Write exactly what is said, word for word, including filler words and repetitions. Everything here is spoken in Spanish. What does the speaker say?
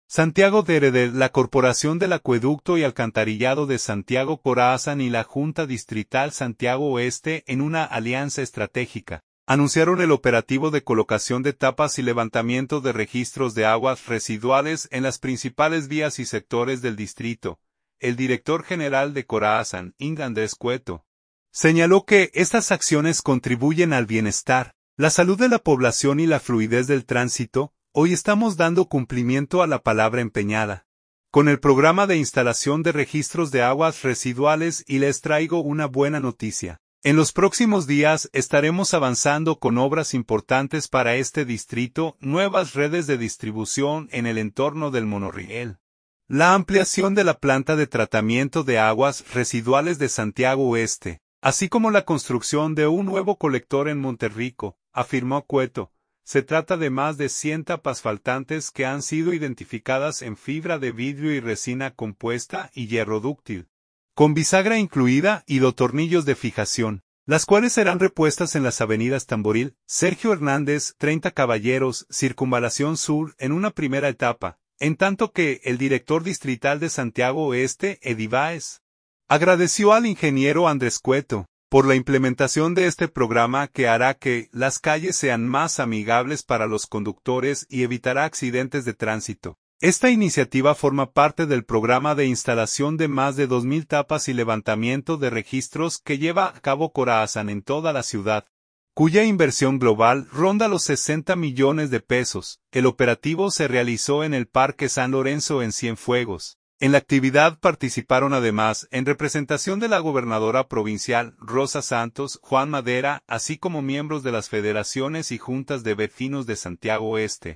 Santiago de Heredel, la Corporación del Acueducto y Alcantarillado de Santiago Corazán y la Junta Distrital Santiago Oeste, en una alianza estratégica, anunciaron el operativo de colocación de tapas y levantamiento de registros de aguas residuales en las principales vías y sectores del distrito. El director general de Corazán, Inga Andrés Cueto, señaló que estas acciones contribuyen al bienestar, la salud de la población y la fluidez del tránsito. Hoy estamos dando cumplimiento a la palabra empeñada con el programa de instalación de registros de aguas residuales y les traigo una buena noticia. En los próximos días estaremos avanzando con obras importantes para este distrito, nuevas redes de distribución en el entorno del monorriel, la ampliación de la planta de tratamiento de aguas residuales de Santiago Oeste, así como la construcción de un nuevo colector en Monterrico, afirmó Cueto. Se trata de más de cien tapas faltantes que han sido identificadas en fibra de vidrio y resina compuesta y hierro dúctil, con bisagra incluida y los tornillos de fijación, las cuales serán repuestas en las avenidas Tamboril, Sergio Hernández, treinta Caballeros, Circunvalación Sur en una primera etapa, en tanto que el director distrital de Santiago Oeste, Edi Báez, agradeció al ingeniero Andrés Cueto por la implementación de este programa que hará que las calles sean más amigables para los conductores y evitará accidentes de tránsito. Esta iniciativa forma parte del programa de instalación de más de dos mil tapas y levantamiento de registros que lleva a cabo Corazán en toda la ciudad, cuya inversión global ronda los sesenta millones de pesos. El operativo se realizó en el Parque San Lorenzo en Cienfuegos. En la actividad participaron además, en representación de la gobernadora provincial, Rosa Santos, Juan Madera, así como miembros de las federaciones y juntas de vecinos de Santiago Oeste,